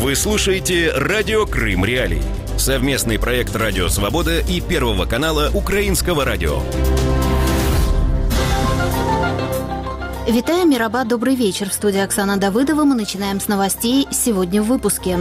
Вы слушаете «Радио Крым Реалии». Совместный проект «Радио Свобода» и Первого канала Украинского радио. Витаю, Мираба, добрый вечер. В студии Оксана Давыдова. Мы начинаем с новостей сегодня в выпуске.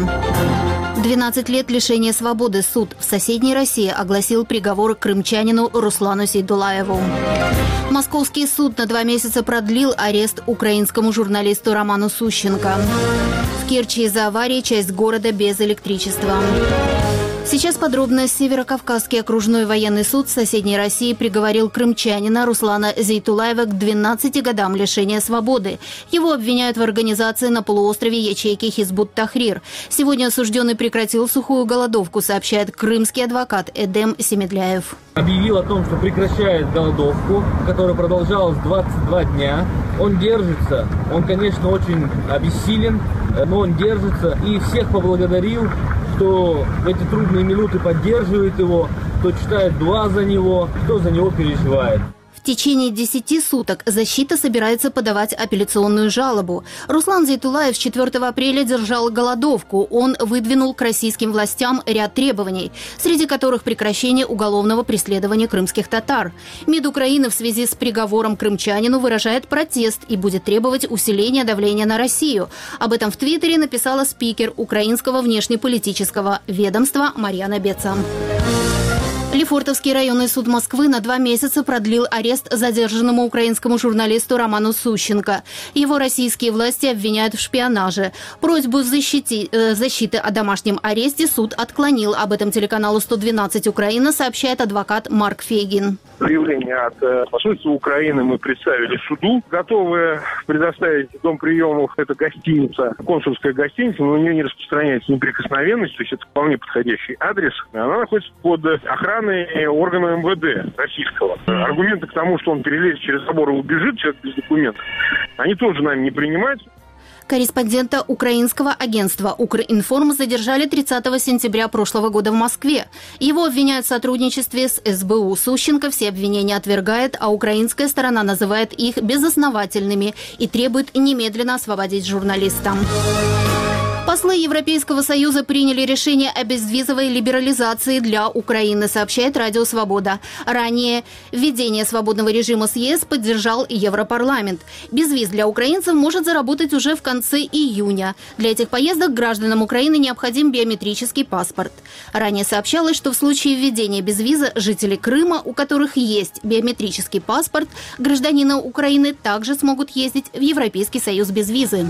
12 лет лишения свободы. Суд в соседней России огласил приговор крымчанину Руслану Зейтулаеву. Московский суд на 2 месяца продлил арест украинскому журналисту Роману Сущенко. В Керчи из-за аварии часть города без электричества. Сейчас подробно. Северокавказский окружной военный суд в соседней России приговорил крымчанина Руслана Зейтулаева к 12 годам лишения свободы. Его обвиняют в организации на полуострове ячейки Хизбут-Тахрир. Сегодня осужденный прекратил сухую голодовку, сообщает крымский адвокат Эдем Семедляев. Объявил о том, что прекращает голодовку, которая продолжалась 22 дня. Он держится, он, конечно, очень обессилен, но он держится. И всех поблагодарил, кто в эти трудные минуты поддерживает его, кто читает дуа за него, кто за него переживает. В течение 10 суток защита собирается подавать апелляционную жалобу. Руслан Зейтулаев с 4 апреля держал голодовку. Он выдвинул к российским властям ряд требований, среди которых прекращение уголовного преследования крымских татар. МИД Украины в связи с приговором крымчанину выражает протест и будет требовать усиления давления на Россию. Об этом в Твиттере написала спикер украинского внешнеполитического ведомства Марьяна Беца. Лефортовский районный суд Москвы на 2 месяца продлил арест задержанному украинскому журналисту Роману Сущенко. Его российские власти обвиняют в шпионаже. Просьбу защиты о домашнем аресте суд отклонил. Об этом телеканалу 112 Украина сообщает адвокат Марк Фейгин. Заявление от посольства Украины мы представили суду. Готовы предоставить дом приемов. Это гостиница, консульская гостиница, но у нее не распространяется неприкосновенность, то есть это вполне подходящий адрес. Она находится под охраной органов МВД российского. Аргументы к тому, что он перелезет через забор и убежит, человек без документов, они тоже нами не принимаются. Корреспондента украинского агентства «Укринформ» задержали 30 сентября прошлого года в Москве. Его обвиняют в сотрудничестве с СБУ. Сущенко все обвинения отвергает, а украинская сторона называет их безосновательными и требует немедленно освободить журналиста. Послы Европейского Союза приняли решение о безвизовой либерализации для Украины, сообщает Радио Свобода. Ранее введение свободного режима с ЕС поддержал Европарламент. Безвиз для украинцев может заработать уже в конце июня. Для этих поездок гражданам Украины необходим биометрический паспорт. Ранее сообщалось, что в случае введения безвиза жители Крыма, у которых есть биометрический паспорт, гражданина Украины также смогут ездить в Европейский Союз без визы.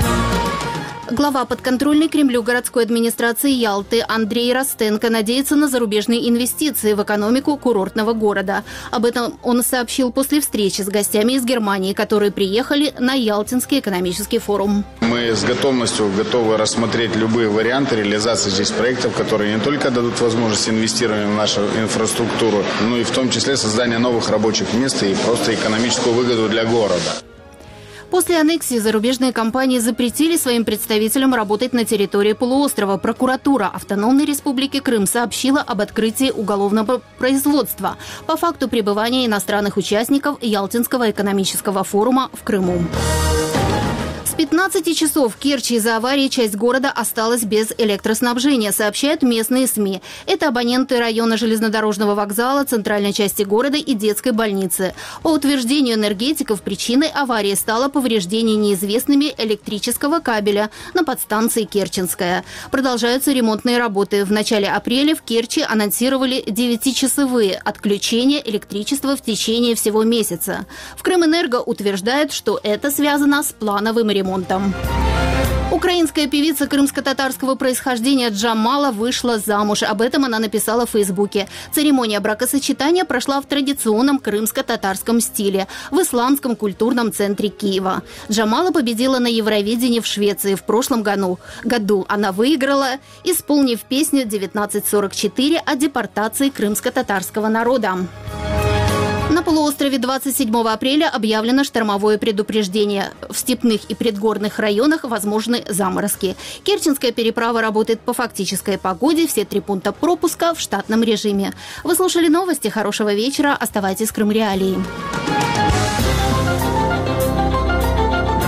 Глава подконтрольной Кремлю городской администрации Ялты Андрей Ростенко надеется на зарубежные инвестиции в экономику курортного города. Об этом он сообщил после встречи с гостями из Германии, которые приехали на Ялтинский экономический форум. Мы с готовностью готовы рассмотреть любые варианты реализации здесь проектов, которые не только дадут возможность инвестирования в нашу инфраструктуру, но и в том числе создания новых рабочих мест и просто экономическую выгоду для города. После аннексии зарубежные компании запретили своим представителям работать на территории полуострова. Прокуратура Автономной Республики Крым сообщила об открытии уголовного производства по факту пребывания иностранных участников Ялтинского экономического форума в Крыму. С 15 часов в Керчи из-за аварии часть города осталась без электроснабжения, сообщают местные СМИ. Это абоненты района железнодорожного вокзала, центральной части города и детской больницы. По утверждению энергетиков, причиной аварии стало повреждение неизвестными электрического кабеля на подстанции Керченская. Продолжаются ремонтные работы. В начале апреля в Керчи анонсировали 9-часовые отключения электричества в течение всего месяца. В Крымэнерго утверждают, что это связано с плановым ремонтом. Украинская певица крымско-татарского происхождения Джамала вышла замуж. Об этом она написала в Фейсбуке. Церемония бракосочетания прошла в традиционном крымско-татарском стиле в Исламском культурном центре Киева. Джамала победила на Евровидении в Швеции в прошлом году. Она выиграла, исполнив песню «1944» о депортации крымско-татарского народа. На полуострове 27 апреля объявлено штормовое предупреждение. В степных и предгорных районах возможны заморозки. Керченская переправа работает по фактической погоде. Все 3 пункта пропуска в штатном режиме. Вы слушали новости. Хорошего вечера. Оставайтесь с Крым Реалией.